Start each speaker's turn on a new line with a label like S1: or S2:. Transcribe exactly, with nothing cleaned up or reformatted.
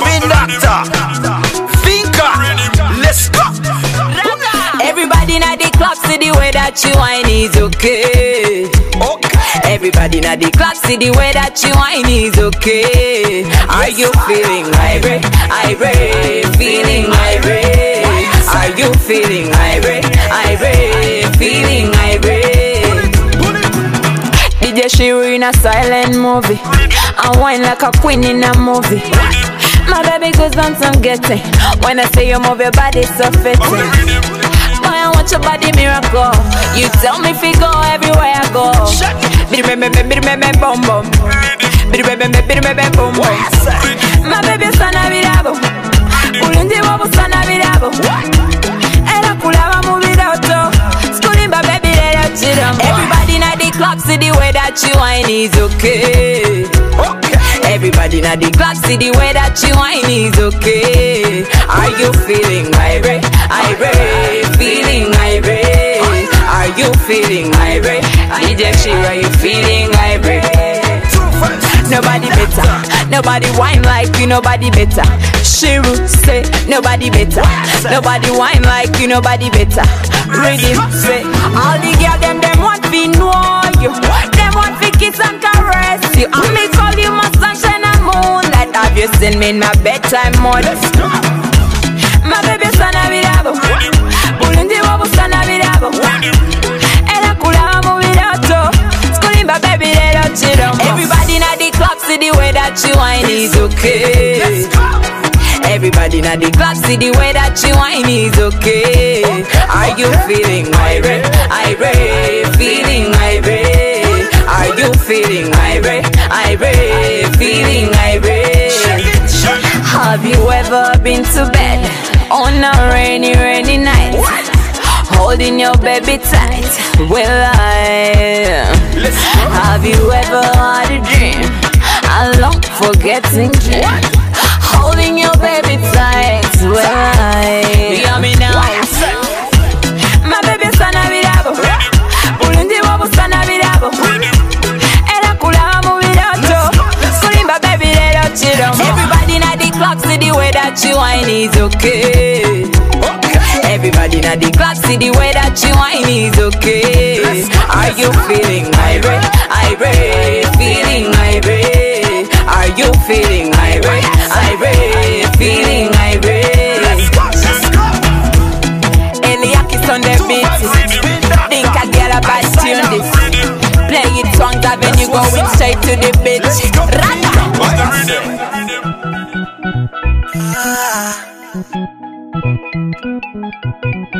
S1: Spin Doctor, Vinka, let's go.
S2: Everybody in the club see the way that you whine is okay.
S1: Okay.
S2: Everybody in the club see the way that you whine is okay. Are you feeling irate? Irate, feeling irate. Are you feeling irate? Irate, feeling irate. D J Shiri in a silent movie. I whine like a queen in a movie. My baby goes on some getting. When I say you move your body so fitting. Boy, I want your body miracle. You tell me if you go everywhere I go. Biddy me me me biddy me me bum bum. Biddy me me me biddy me me bum bum. My baby sana virabo. Ulundi wabu sana virabo. Era kulava muviroto. Skulimba baby let out chidam. Everybody na the club see the way that you whine is okay. Everybody in the club see the way that you whine is okay. Are you feeling irate? Irate, feeling irate. Are you feeling irate? D J Shiri, are you feeling irate? Nobody better, nobody whine like you, nobody better. Shiru say, nobody better, nobody whine like you, nobody better. Ready say, all the girls them them want to know you, them want to kiss and caress you. I me call you my sunshine and moonlight. Have you seen me in my bedtime mode? My baby sana virabo, ulundi wabu sana virabo. Era kula muviroto, skulimba baby let out chidam. Everybody na the club see the way that you whine is okay. Everybody na the club see the way that you whine is okay. Are you feeling irate? Irate, feeling irate. Are you feeling irate? Irate, feeling irate. Have you ever been to bed on a rainy, rainy night, holding your baby tight? Well, I have you ever had a dream, a long forgetting dream, holding your baby tight? Well, I hear me now. My baby sana virabo, ulundi wabu sana virabo. Era kula muviroto, skulimba baby let out chidam. Everybody na the club see the way that you whine is okay. Everybody na the club see the way that you whine is okay. Are you feeling irate? Irate, feeling irate. Are you feeling irate? Irate, feeling irate. Eliakis on the beat. Think I get a bad tune this. Play it songs avenue going straight to the beat. Rata.